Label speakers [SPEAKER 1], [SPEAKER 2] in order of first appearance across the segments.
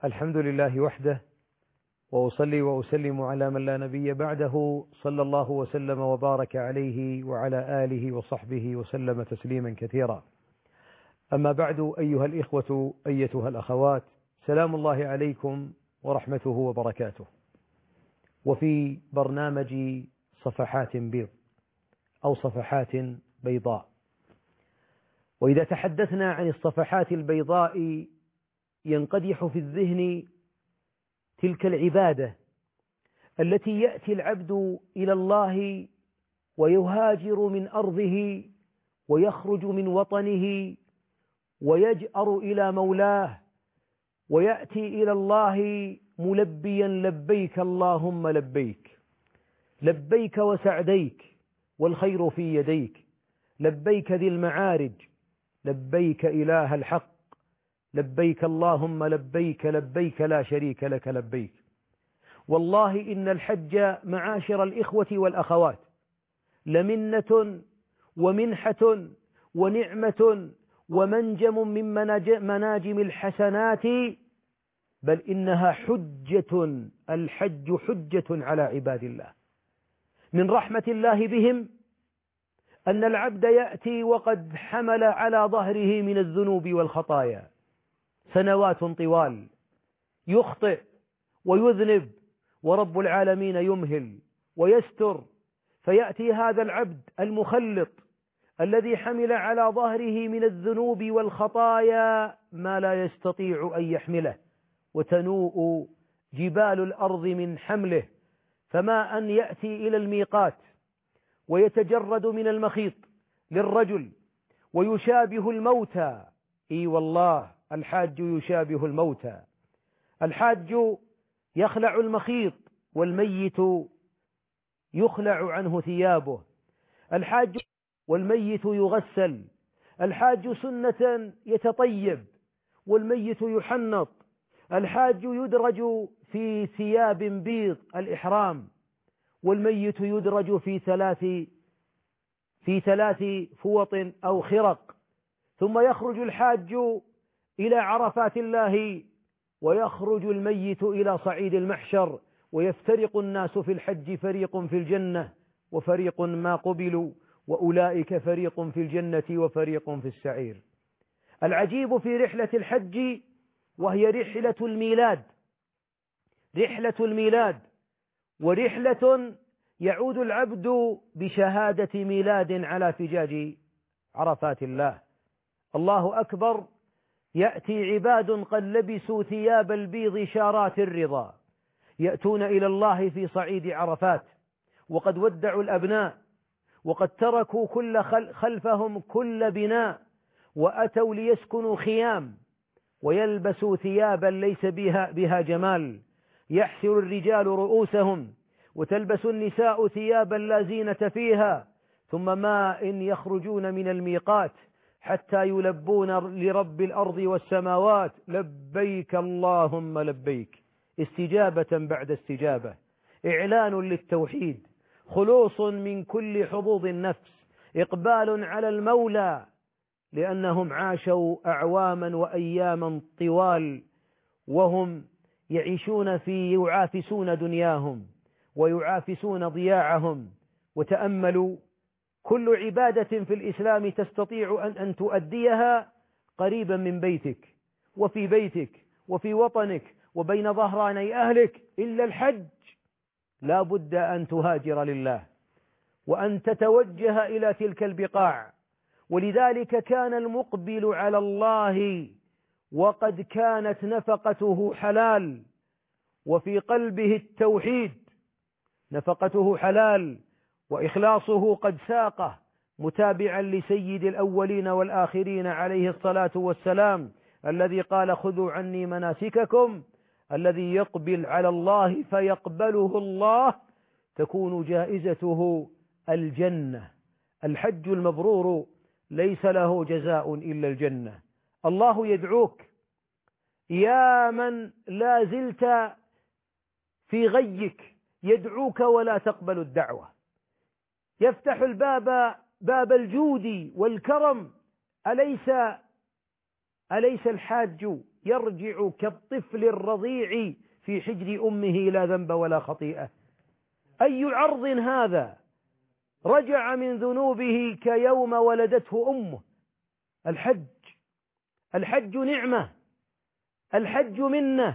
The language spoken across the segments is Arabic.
[SPEAKER 1] الحمد لله وحده، وأصلي وأسلم على من لا نبي بعده، صلى الله وسلم وبارك عليه وعلى آله وصحبه وسلم تسليما كثيرا. أما بعد، أيها الإخوة أيتها الأخوات، سلام الله عليكم ورحمته وبركاته. وفي برنامج صفحات بيض أو صفحات بيضاء، وإذا تحدثنا عن الصفحات البيضاء ينقدح في الذهن تلك العبادة التي يأتي العبد إلى الله ويهاجر من أرضه ويخرج من وطنه ويجأر إلى مولاه ويأتي إلى الله ملبيا لبيك اللهم لبيك، لبيك وسعديك والخير في يديك، لبيك ذي المعارج، لبيك إله الحق، لبيك اللهم لبيك، لبيك لا شريك لك لبيك. والله إن الحج معاشر الإخوة والأخوات لمنة ومنحة ونعمة ومنجم من مناجم الحسنات، بل إنها حجة، الحج حجة على عباد الله. من رحمة الله بهم أن العبد يأتي وقد حمل على ظهره من الذنوب والخطايا سنوات طوال، يخطئ ويذنب ورب العالمين يمهل ويستر، فيأتي هذا العبد المخلط الذي حمل على ظهره من الذنوب والخطايا ما لا يستطيع أن يحمله، وتنوء جبال الأرض من حمله، فما أن يأتي إلى الميقات ويتجرد من المخيط للرجل ويشابه الموتى. إي والله الحاج يشابه الموتى، الحاج يخلع المخيط والميت يخلع عنه ثيابه، الحاج والميت يغسل، الحاج سنة يتطيب والميت يحنط، الحاج يدرج في ثياب بيض الإحرام والميت يدرج في ثلاث فوط أو خرق، ثم يخرج الحاج إلى عرفات الله ويخرج الميت إلى صعيد المحشر، ويفترق الناس في الحج، فريق في الجنة وفريق ما قبلوا، وأولئك فريق في الجنة وفريق في السعير. العجيب في رحلة الحج وهي رحلة الميلاد، رحلة الميلاد، ورحلة يعود العبد بشهادة ميلاد على فجاج عرفات الله. الله أكبر، يأتي عباد قد لبسوا ثياب البيض شارات الرضا، يأتون إلى الله في صعيد عرفات وقد ودعوا الأبناء وقد تركوا خلفهم كل بناء، وأتوا ليسكنوا خيام ويلبسوا ثيابا ليس بها جمال، يحسر الرجال رؤوسهم وتلبس النساء ثيابا لا زينة فيها، ثم ما إن يخرجون من الميقات حتى يلبون لرب الأرض والسماوات لبيك اللهم لبيك، استجابة بعد استجابة، إعلان للتوحيد، خلوص من كل حظوظ النفس، إقبال على المولى، لأنهم عاشوا أعواما وأياما طوال وهم يعيشون يعافسون دنياهم ويعافسون ضياعهم. وتأملوا، كل عبادة في الإسلام تستطيع أن تؤديها قريبا من بيتك وفي بيتك وفي وطنك وبين ظهراني أهلك، إلا الحج لا بد أن تهاجر لله وأن تتوجه إلى تلك البقاع. ولذلك كان المقبل على الله وقد كانت نفقته حلال وفي قلبه التوحيد، نفقته حلال وإخلاصه قد ساقه، متابعا لسيد الأولين والآخرين عليه الصلاة والسلام الذي قال: خذوا عني مناسككم. الذي يقبل على الله فيقبله الله تكون جائزته الجنة. الحج المبرور ليس له جزاء إلا الجنة. الله يدعوك يا من لا زلت في غيك، يدعوك ولا تقبل الدعوة، يفتح الباب، باب الجود والكرم. أليس الحاج يرجع كالطفل الرضيع في حجر أمه لا ذنب ولا خطيئة. أي عرض هذا؟ رجع من ذنوبه كيوم ولدته أمه. الحج نعمة، الحج منة،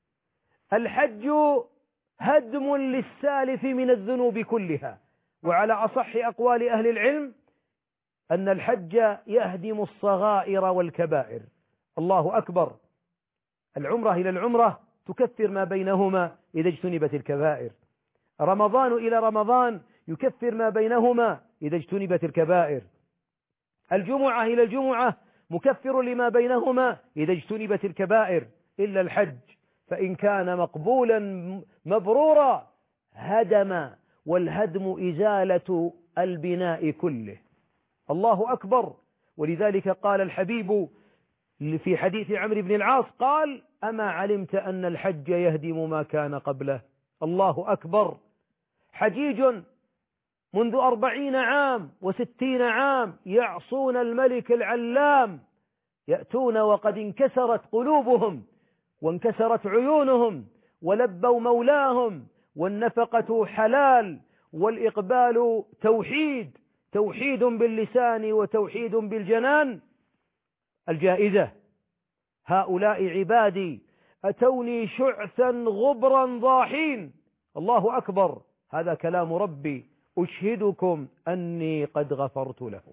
[SPEAKER 1] الحج هدم للسالف من الذنوب كلها. وعلى أصح أقوال أهل العلم أن الحج يهدم الصغائر والكبائر. الله أكبر. العمرة إلى العمرة تكفر ما بينهما إذا اجتنبت الكبائر. رمضان إلى رمضان يكفر ما بينهما إذا اجتنبت الكبائر. الجمعة إلى الجمعة مكفر لما بينهما إذا اجتنبت الكبائر، إلا الحج فإن كان مقبولا مبرورا هدم، والهدم إزالة البناء كله. الله أكبر. ولذلك قال الحبيب في حديث عمرو بن العاص قال: أما علمت أن الحج يهدم ما كان قبله؟ الله أكبر. حجيج منذ 40 عام و60 عام يعصون الملك العلام، يأتون وقد انكسرت قلوبهم وانكسرت عيونهم ولبوا مولاهم، والنفقة حلال والإقبال توحيد، توحيد باللسان وتوحيد بالجنان. الجائزة: هؤلاء عبادي أتوني شعثا غبرا ضاحين. الله أكبر. هذا كلام ربي، أشهدكم أني قد غفرت لهم.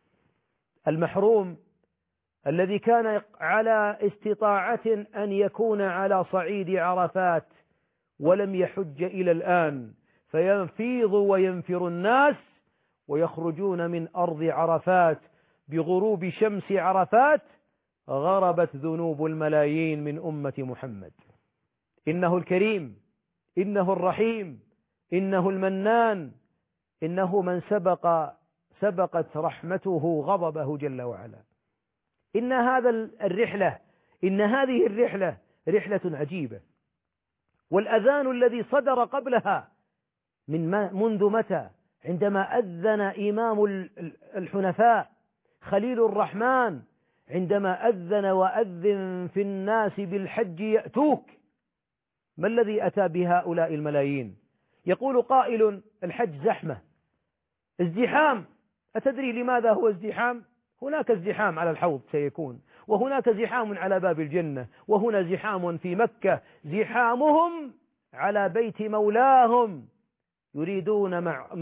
[SPEAKER 1] المحروم الذي كان على استطاعة أن يكون على صعيد عرفات ولم يحج إلى الآن، فينفيض وينفر الناس ويخرجون من أرض عرفات بغروب شمس عرفات، غربت ذنوب الملايين من أمة محمد. إنه الكريم، إنه الرحيم، إنه المنان، إنه من سبقت رحمته غضبه جل وعلا. إن هذه الرحلة رحلة عجيبة. والأذان الذي صدر قبلها منذ متى؟ عندما أذن إمام الحنفاء خليل الرحمن، عندما أذن وأذن في الناس بالحج يأتوك. ما الذي أتى بهؤلاء الملايين؟ يقول قائل: الحج زحمة، ازدحام. أتدري لماذا هو ازدحام؟ هناك ازدحام على الحوض سيكون، وهناك زحام على باب الجنة، وهنا زحام في مكة، زحامهم على بيت مولاهم، يريدون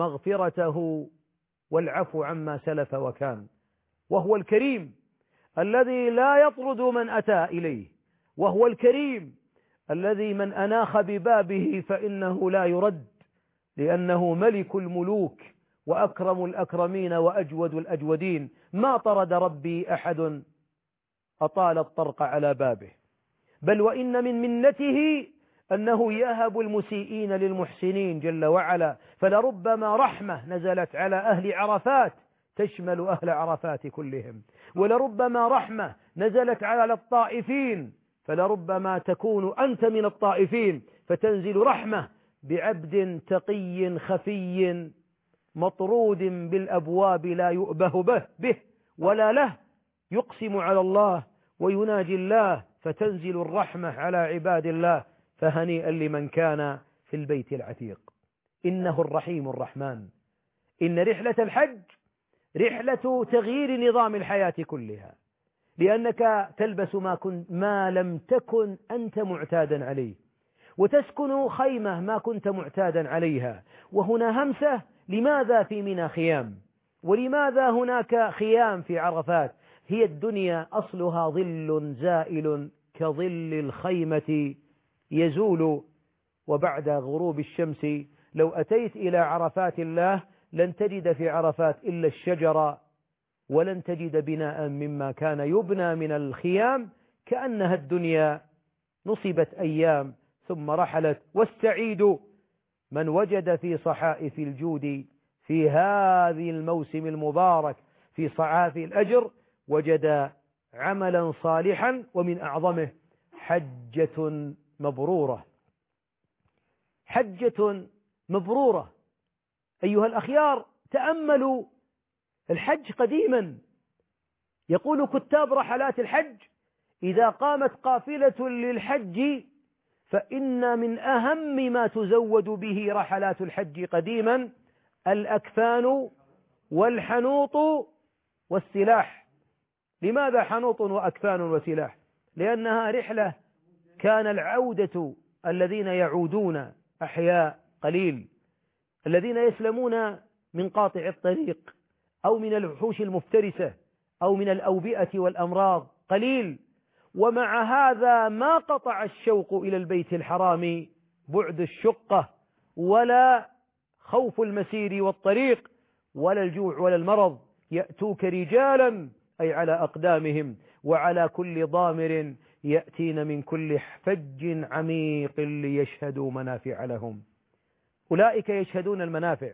[SPEAKER 1] مغفرته والعفو عما سلف وكان. وهو الكريم الذي لا يطرد من أتى إليه، وهو الكريم الذي من أناخ ببابه فإنه لا يرد، لأنه ملك الملوك وأكرم الأكرمين وأجود الأجودين. ما طرد ربي أحد أطال الطرق على بابه، بل وإن من منته أنه يهب المسيئين للمحسنين جل وعلا. فلربما رحمة نزلت على أهل عرفات تشمل أهل عرفات كلهم، ولربما رحمة نزلت على الطائفين، فلربما تكون أنت من الطائفين فتنزل رحمة بعبد تقي خفي مطرود بالأبواب لا يؤبه به ولا له، يقسم على الله ويناجي الله، فتنزل الرحمة على عباد الله. فهنيئا لمن كان في البيت العتيق. إنه الرحيم الرحمن. إن رحلة الحج رحلة تغيير نظام الحياة كلها، لأنك تلبس ما لم تكن أنت معتادا عليه، وتسكن خيمة ما كنت معتادا عليها. وهنا همسة: لماذا في منى خيام؟ ولماذا هناك خيام في عرفات؟ هي الدنيا أصلها ظل زائل كظل الخيمة يزول. وبعد غروب الشمس لو أتيت إلى عرفات الله لن تجد في عرفات إلا الشجر، ولن تجد بناء مما كان يبنى من الخيام، كأنها الدنيا نصبت أيام ثم رحلت. والسعيد من وجد في صحائف الجود في هذه الموسم المبارك في صحائف الأجر وجد عملا صالحا، ومن أعظمه حجة مبرورة. حجة مبرورة. أيها الأخيار، تأملوا الحج قديما. يقول كتاب رحلات الحج: إذا قامت قافلة للحج فإن من أهم ما تزود به رحلات الحج قديما الأكفان والحنوط والسلاح. لماذا حنوط وأكفان وسلاح؟ لأنها رحلة كان العودة الذين يعودون أحياء قليل، الذين يسلمون من قاطع الطريق أو من الوحوش المفترسة أو من الأوبئة والأمراض قليل. ومع هذا ما قطع الشوق إلى البيت الحرام بعد الشقة ولا خوف المسير والطريق ولا الجوع ولا المرض، يأتوك رجالا أي على أقدامهم وعلى كل ضامر يأتين من كل فج عميق ليشهدوا منافع لهم. أولئك يشهدون المنافع.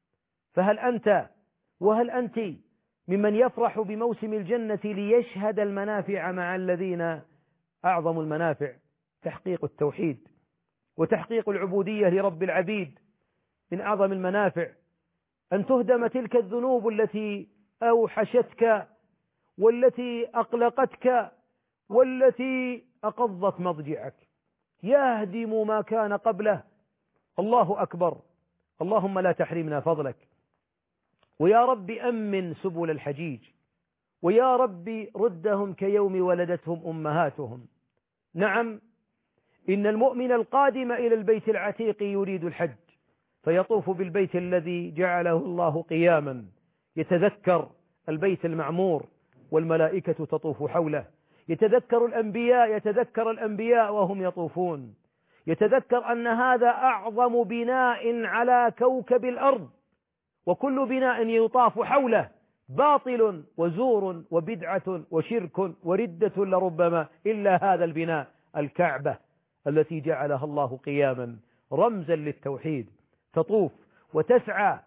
[SPEAKER 1] فهل أنت وهل أنت ممن يفرح بموسم الجنة ليشهد المنافع مع الذين أعظم المنافع تحقيق التوحيد وتحقيق العبودية لرب العبيد؟ من أعظم المنافع أن تهدم تلك الذنوب التي أوحشتك والتي أقلقتك والتي أقضت مضجعك، يهدم ما كان قبله. الله أكبر. اللهم لا تحرمنا فضلك. ويا رب أمن سبل الحجيج، ويا رب ردهم كيوم ولدتهم أمهاتهم. نعم، إن المؤمن القادم إلى البيت العتيق يريد الحج فيطوف بالبيت الذي جعله الله قياما، يتذكر البيت المعمور والملائكة تطوف حوله، يتذكر الأنبياء وهم يطوفون، يتذكر أن هذا أعظم بناء على كوكب الأرض، وكل بناء يطاف حوله باطل وزور وبدعة وشرك وردة لربما إلا هذا البناء، الكعبة التي جعلها الله قياما رمزا للتوحيد. تطوف وتسعى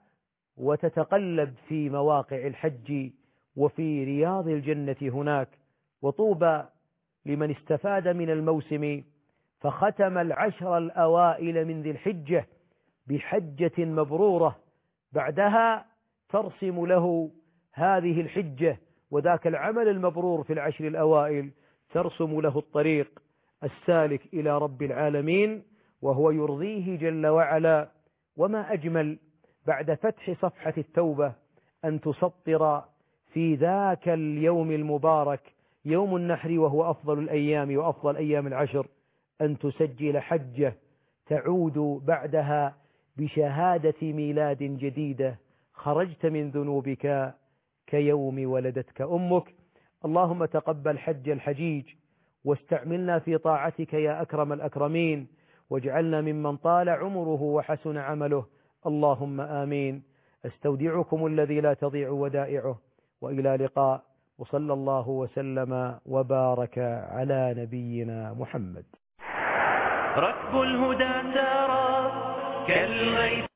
[SPEAKER 1] وتتقلب في مواقع الحج وفي رياض الجنة هناك. وطوبى لمن استفاد من الموسم فختم العشر الأوائل من ذي الحجة بحجة مبرورة، بعدها ترسم له هذه الحجة وذاك العمل المبرور في العشر الأوائل ترسم له الطريق السالك إلى رب العالمين وهو يرضيه جل وعلا. وما أجمل بعد فتح صفحة التوبة أن تسطر في ذاك اليوم المبارك يوم النحر وهو أفضل الأيام وأفضل أيام العشر، أن تسجل حجة تعود بعدها بشهادة ميلاد جديدة، خرجت من ذنوبك كيوم ولدتك أمك. اللهم تقبل حج الحجيج واستعملنا في طاعتك يا أكرم الأكرمين، واجعلنا ممن طال عمره وحسن عمله. اللهم آمين. استودعكم الذي لا تضيع ودائعه، وإلى لقاء، وصلى الله وسلم وبارك على نبينا محمد.
[SPEAKER 2] ركب الهدى سارا كالغيث